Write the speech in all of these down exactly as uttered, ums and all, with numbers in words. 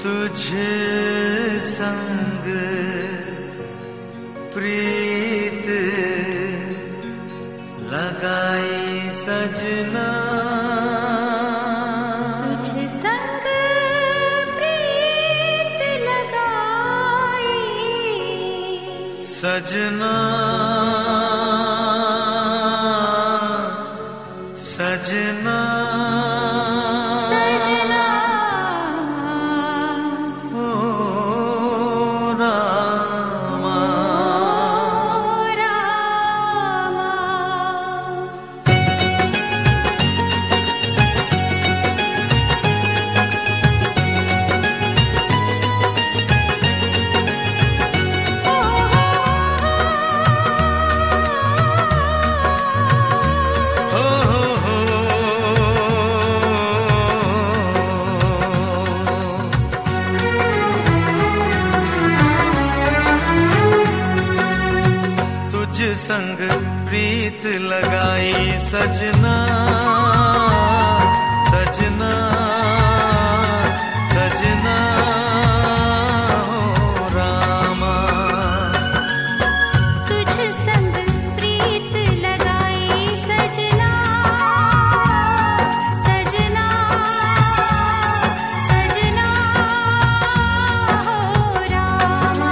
तुझ संग प्रीत लगाई सजना, तुझ संग प्रीत लगाई सजना सजना सजना ओ रामा ओ रामा। तुझ संग प्रीत लगाई सजना सजना सजना हो रामा। तुझ संग प्रीत लगाई सजना सजना सजना हो रामा।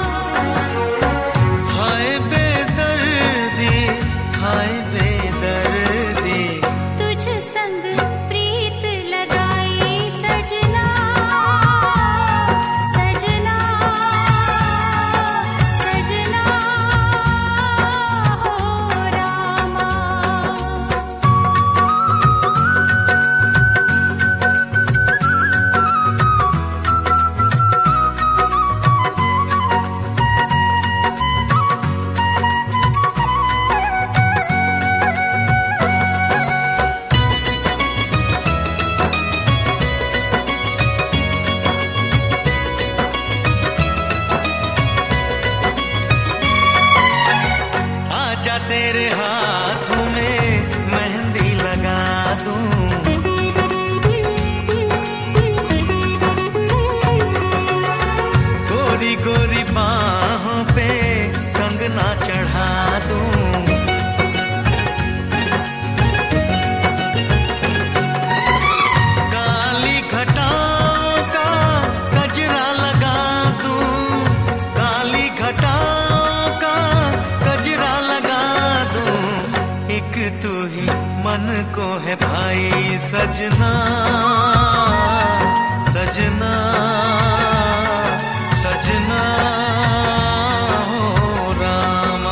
हाय बेदर्दी हाय बेदर्दी तुझ संग प्रीत लगाई सजना सजना सजना हो रामा। आजा तेरे हाथों में मेहंदी लगा दूं, गोरी गोरी बाहों पे कंगना चढ़ा दूं। काली घटाओं का गजरा लगा दूं, काली घटाओं का गजरा लगा दूं। एक तू ही मन को है भाई सजना सजना सजना हो रामा।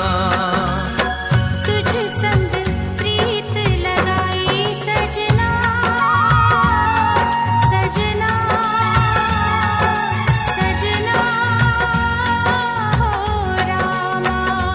तुझ संग प्रीत लगाई सजना सजना सजना हो रामा।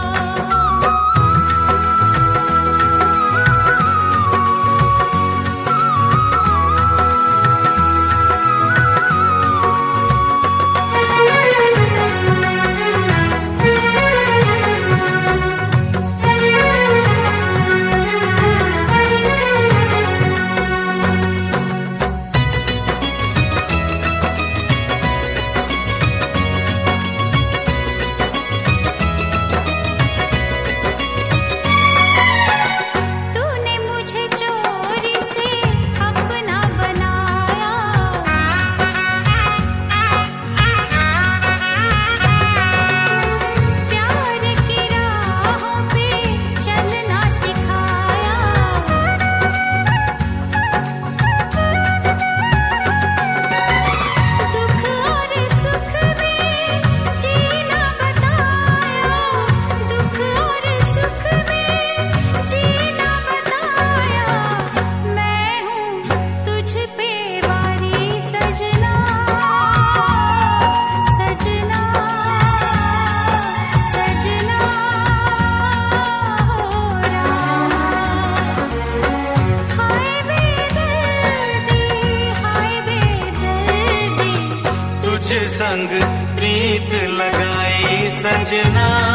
तूने मुझे चोरी से अपना बनाया, प्यार की राहों पे चलना सिखाया। दुख और सुख में जीना बताया, दुख और सुख में जीना बताया। मैं हूँ तुझ पे वारी सजना सजना सजना हो रामा। हाय बेदर्दी हाय बेदर्दी तुझ संग प्रीत लगाई सजना